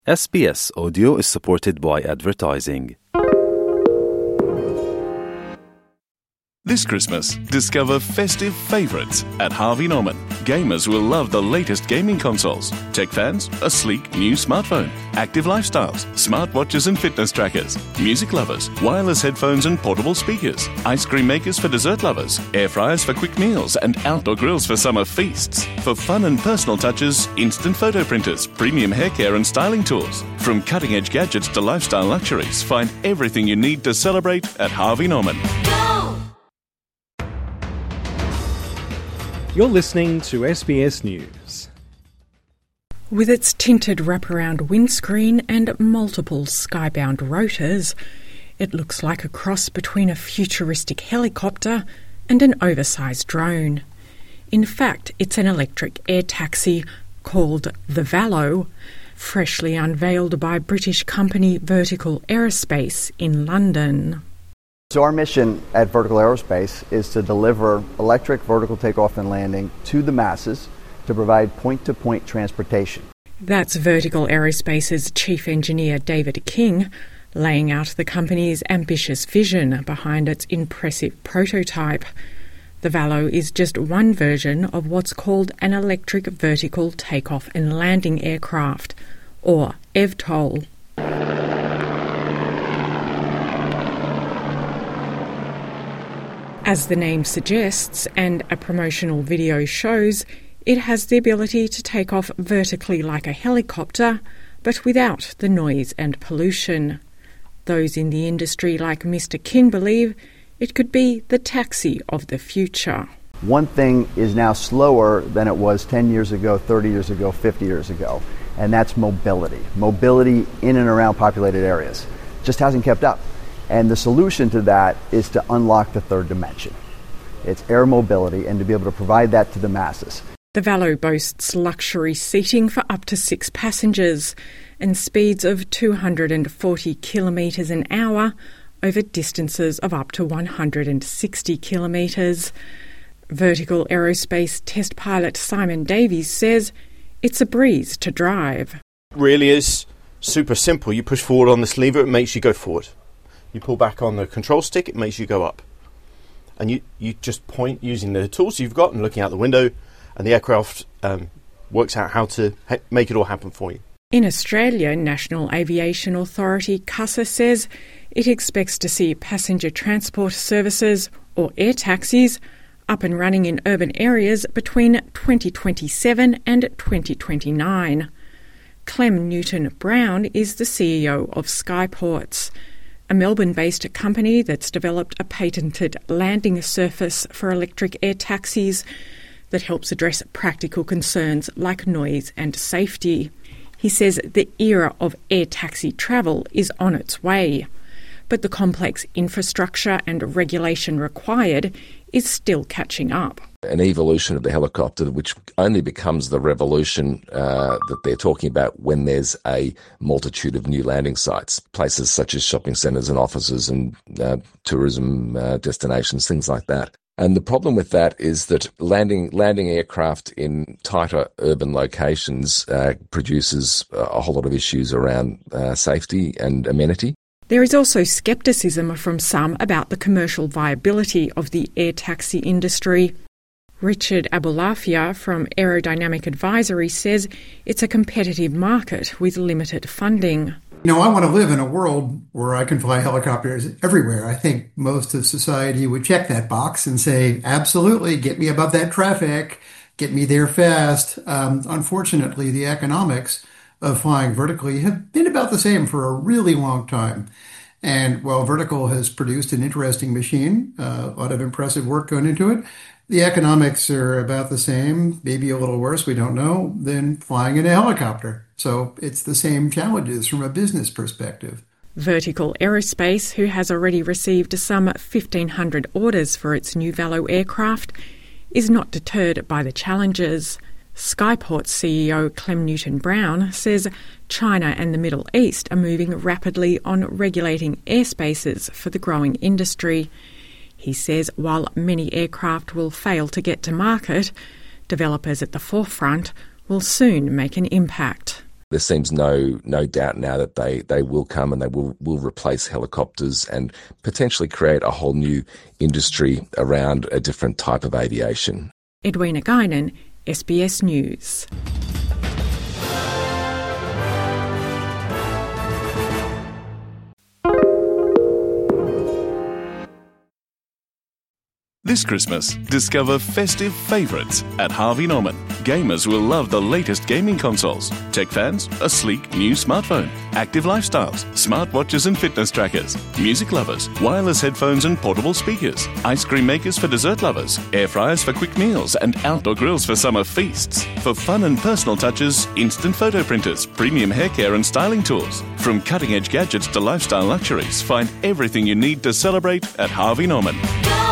SBS Audio is supported by advertising. This Christmas, discover festive favourites at Harvey Norman. Gamers will love the latest gaming consoles. Tech fans, a sleek new smartphone. Active lifestyles, smartwatches and fitness trackers. Music lovers, wireless headphones and portable speakers. Ice cream makers for dessert lovers. Air fryers for quick meals and outdoor grills for summer feasts. For fun and personal touches, instant photo printers, premium hair care and styling tools. From cutting-edge gadgets to lifestyle luxuries, find everything you need to celebrate at Harvey Norman. You're listening to SBS News. With its tinted wraparound windscreen and multiple skybound rotors, it looks like a cross between a futuristic helicopter and an oversized drone. In fact, it's an electric air taxi called the Valo, freshly unveiled by British company Vertical Aerospace in London. So our mission at Vertical Aerospace is to deliver electric vertical takeoff and landing to the masses to provide point-to-point transportation. That's Vertical Aerospace's chief engineer David King laying out the company's ambitious vision behind its impressive prototype. The Valo is just one version of what's called an electric vertical takeoff and landing aircraft, or EVTOL. As the name suggests, and a promotional video shows, it has the ability to take off vertically like a helicopter, but without the noise and pollution. Those in the industry like Mr. King believe it could be the taxi of the future. One thing is now slower than it was 10 years ago, 30 years ago, 50 years ago, and that's mobility. Mobility in and around populated areas just hasn't kept up. And the solution to that is to unlock the third dimension. It's air mobility and to be able to provide that to the masses. The Valo boasts luxury seating for up to 6 passengers and speeds of 240 kilometres an hour over distances of up to 160 kilometres. Vertical Aerospace test pilot Simon Davies says it's a breeze to drive. It really is super simple. You push forward on this lever, it makes you go forward. You pull back on the control stick, it makes you go up. And you just point using the tools you've got and looking out the window, and the aircraft works out how to make it all happen for you. In Australia, National Aviation Authority CASA says it expects to see passenger transport services, or air taxis, up and running in urban areas between 2027 and 2029. Clem Newton-Brown is the CEO of Skyports, a Melbourne-based company that's developed a patented landing surface for electric air taxis that helps address practical concerns like noise and safety. He says the era of air taxi travel is on its way, but the complex infrastructure and regulation required is still catching up. An evolution of the helicopter, which only becomes the revolution that they're talking about when there's a multitude of new landing sites, places such as shopping centres and offices and tourism destinations, things like that. And the problem with that is that landing aircraft in tighter urban locations produces a whole lot of issues around safety and amenity. There is also scepticism from some about the commercial viability of the air taxi industry. Richard Abulafia from Aerodynamic Advisory says it's a competitive market with limited funding. I want to live in a world where I can fly helicopters everywhere. I think most of society would check that box and say, absolutely, get me above that traffic, get me there fast. Unfortunately, the economics of flying vertically have been about the same for a really long time. And while Vertical has produced an interesting machine, a lot of impressive work going into it, the economics are about the same, maybe a little worse, we don't know, than flying in a helicopter. So it's the same challenges from a business perspective. Vertical Aerospace, who has already received some 1,500 orders for its new Valo aircraft, is not deterred by the challenges. Skyports CEO Clem Newton-Brown says China and the Middle East are moving rapidly on regulating airspaces for the growing industry. He says while many aircraft will fail to get to market, developers at the forefront will soon make an impact. There seems no doubt now that they will come and they will replace helicopters and potentially create a whole new industry around a different type of aviation. Edwina Guinan, SBS News. This Christmas, discover festive favourites at Harvey Norman. Gamers will love the latest gaming consoles, tech fans, a sleek new smartphone, active lifestyles, smartwatches and fitness trackers, music lovers, wireless headphones and portable speakers, ice cream makers for dessert lovers, air fryers for quick meals and outdoor grills for summer feasts. For fun and personal touches, instant photo printers, premium hair care and styling tools. From cutting-edge gadgets to lifestyle luxuries, find everything you need to celebrate at Harvey Norman.